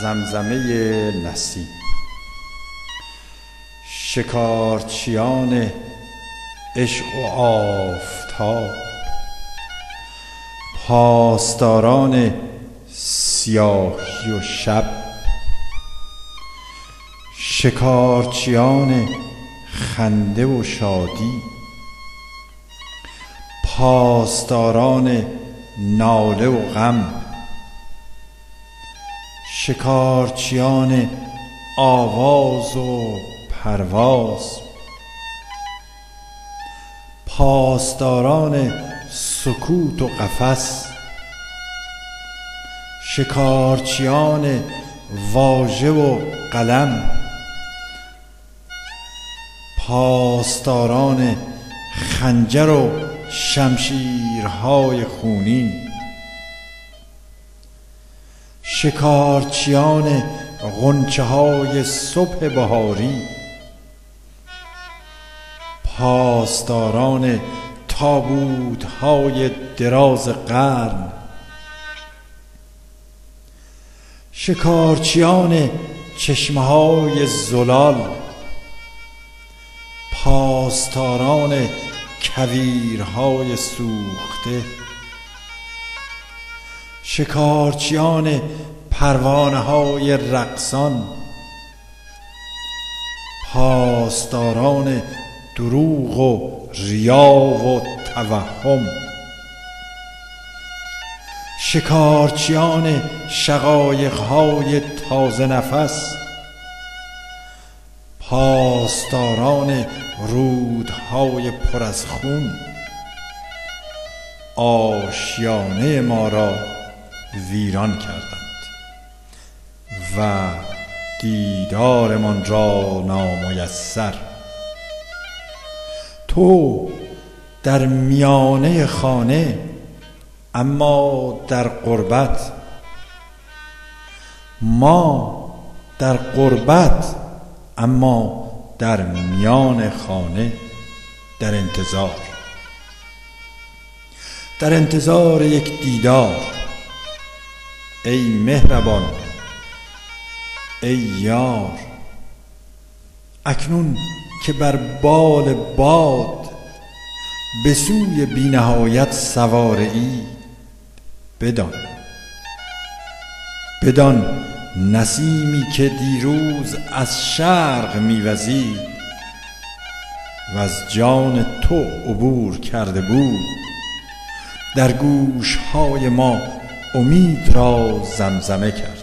زمزمه نسیم. شکارچیان عشق و آفتاب، پاسداران سیاهی و شب، شکارچیان خنده و شادی، پاسداران ناله و غم، شکارچیان آواز و پرواز، پاسداران سکوت و قفس، شکارچیان واژه و قلم، پاسداران خنجر و شمشیرهای خونین، شکارچیان غنچه های صبح بهاری، پاسداران تابوت های دراز قرن، شکارچیان چشمه های زلال، پاسداران کویرهای سوخته، شکارچیان پروانه های رقصان، پاسداران دروغ و ریا و توهم، شکارچیان شقایق‌های تازه نفس، پاسداران رودهای پر از خون، آشیانه ما را ویران کردند و دیدارمان را نامیسر. تو در میانه خانه اما در غربت، ما در غربت اما در میان خانه، در انتظار یک دیدار. ای مهربان، ای یار، اکنون که بر بال باد به سوی بی نهایت سواره ای، بدان نسیمی که دیروز از شرق میوزید و از جان تو عبور کرده بود، در گوشهای ما امید را زمزمه کرد.